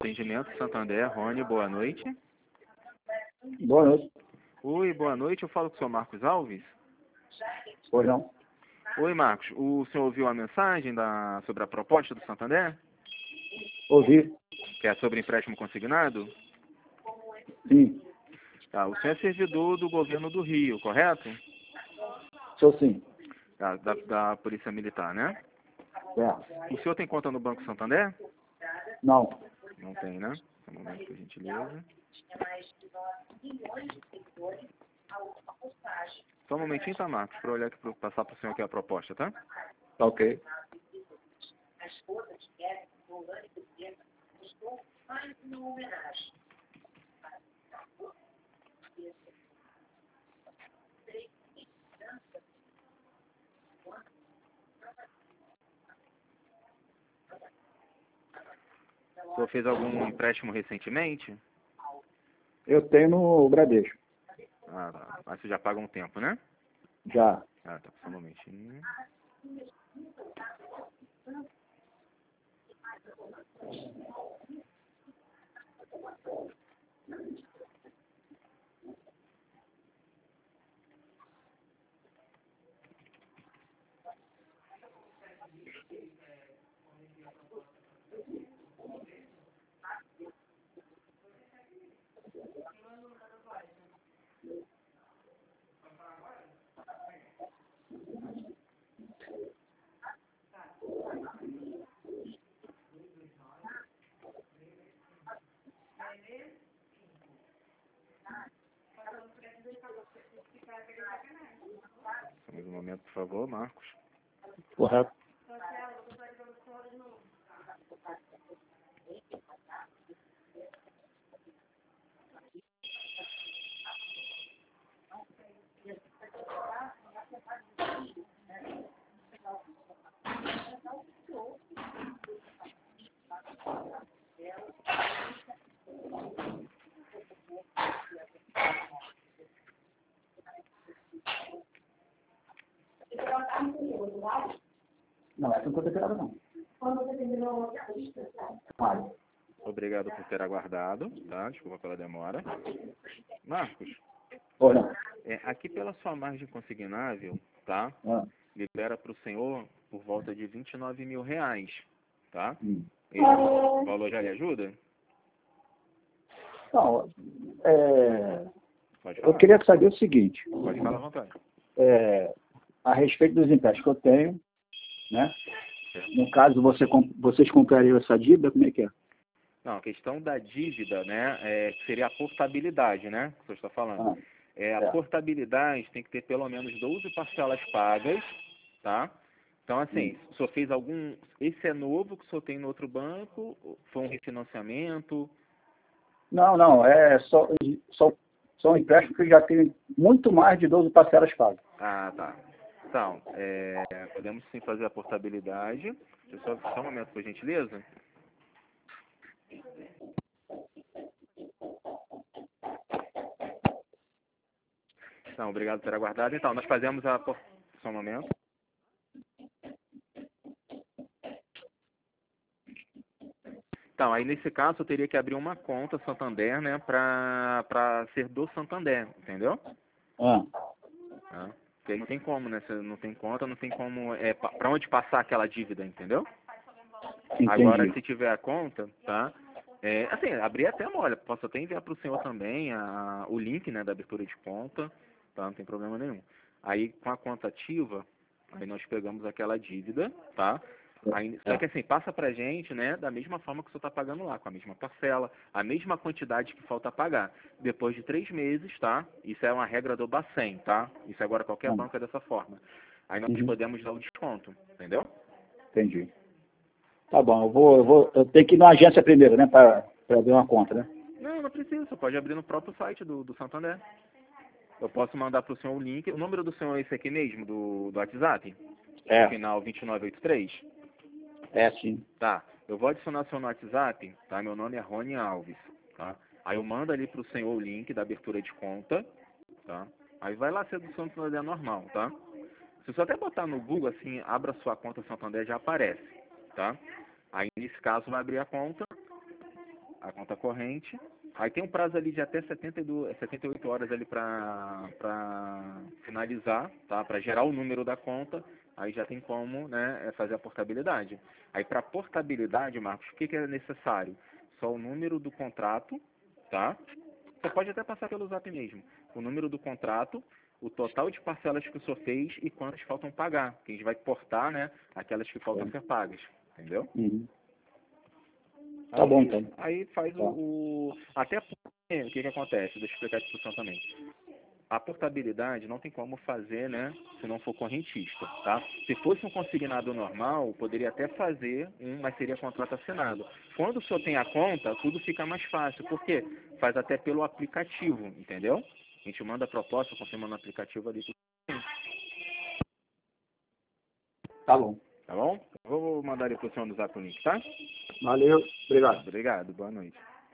Atendimento Santander, Rony, boa noite. Boa noite. Oi, boa noite, eu falo com o senhor Marcos Alves. Pois não? Oi, Marcos, o senhor ouviu a mensagem sobre a proposta do Santander? Ouvi. Que é sobre empréstimo consignado? Sim. Tá, o senhor é servidor do governo do Rio, correto? Sou sim. Da Polícia Militar, né? É. O senhor tem conta no Banco Santander? Não. Não tem, né? Só um momento, por gentileza. Só um momentinho, tá, Marcos? Para olhar aqui, passar para o senhor aqui a proposta, tá? Tá ok. O senhor fez algum empréstimo recentemente? Eu tenho no Bradesco. Ah, tá. Mas você já paga um tempo, né? Já. Ah, tá. Só um momentinho. Só mais um momento, por favor, Marcos. Correto. Não, essa não foi declarada não. Vale. Obrigado por ter aguardado, tá? Desculpa pela demora. Marcos, Pois não. aqui pela sua margem consignável, tá? Ah. Libera para o senhor por volta de R$29 mil, tá? Hum. O valor já lhe ajuda? Não, Pode eu falar. queria saber o seguinte. Pode falar à vontade. A respeito dos empréstimos que eu tenho, né? Certo. No caso, vocês comprariam essa dívida, como é que é? Não, a questão da dívida, né, que seria a portabilidade, né, que o senhor está falando. Ah, A portabilidade tem que ter pelo menos 12 parcelas pagas, tá? Então, assim, o senhor fez algum... Esse é novo que o senhor tem no outro banco? Foi um refinanciamento? Não, só um empréstimo que já tem muito mais de 12 parcelas pagas. Ah, tá. Então, podemos sim fazer a portabilidade. Deixa eu só um momento, por gentileza. Então, obrigado por ter aguardado. Então, nós fazemos a... Só um momento. Então, aí nesse caso eu teria que abrir uma conta Santander, né, para ser do Santander, entendeu? Ah, Tá? Porque aí não tem como, né? Você não tem conta, não tem como, para onde passar aquela dívida, entendeu? entendi. Agora, se tiver a conta, tá? Assim, abrir até uma, olha, posso até enviar para o senhor também o link, né, da abertura de conta, tá? Não tem problema nenhum. Aí, com a conta ativa, aí nós pegamos aquela dívida, tá? Aí, só que assim, passa pra gente, né, da mesma forma que o senhor está pagando lá, com a mesma parcela, a mesma quantidade que falta pagar. Depois de 3 meses, tá? Isso é uma regra do Bacen, tá? Isso agora qualquer banco é dessa forma. Aí nós podemos dar o desconto, entendeu? Entendi. Tá bom, eu tenho que ir na agência primeiro, né, para abrir uma conta, né? Não precisa, você pode abrir no próprio site do Santander. Eu posso mandar para o senhor o link. O número do senhor é esse aqui mesmo, do WhatsApp? É. No final 2983? É, sim. Tá. Eu vou adicionar o senhor no WhatsApp, tá? Meu nome é Rony Alves, tá? Aí eu mando ali para o senhor o link da abertura de conta, tá? Aí vai lá ser do Santander normal, tá? Se você até botar no Google, assim, abra sua conta Santander, já aparece, tá? Aí, nesse caso, vai abrir a conta. a conta corrente. Aí tem um prazo ali de até 78 horas ali para finalizar, tá? Para gerar o número da conta. Aí já tem como, né, fazer a portabilidade. Aí para portabilidade, Marcos, o que é necessário? Só o número do contrato, tá? Você pode até passar pelo Zap mesmo. O número do contrato, o total de parcelas que o senhor fez e quantas faltam pagar. Que a gente vai portar, né, aquelas que faltam ser pagas. Entendeu? Uhum. Tá bom, então. Aí faz Tá. Até porque, o que que acontece? Deixa eu explicar a discussão também. A portabilidade não tem como fazer, né, se não for correntista, tá? Se fosse um consignado normal, poderia até fazer mas seria contrato assinado. Quando o senhor tem a conta, tudo fica mais fácil, porque faz até pelo aplicativo, entendeu? A gente manda a proposta, confirma no aplicativo ali, Tá bom. tá bom? Vou mandar ali pro senhor no Zap o link, tá? Valeu. Obrigado. Obrigado, boa noite.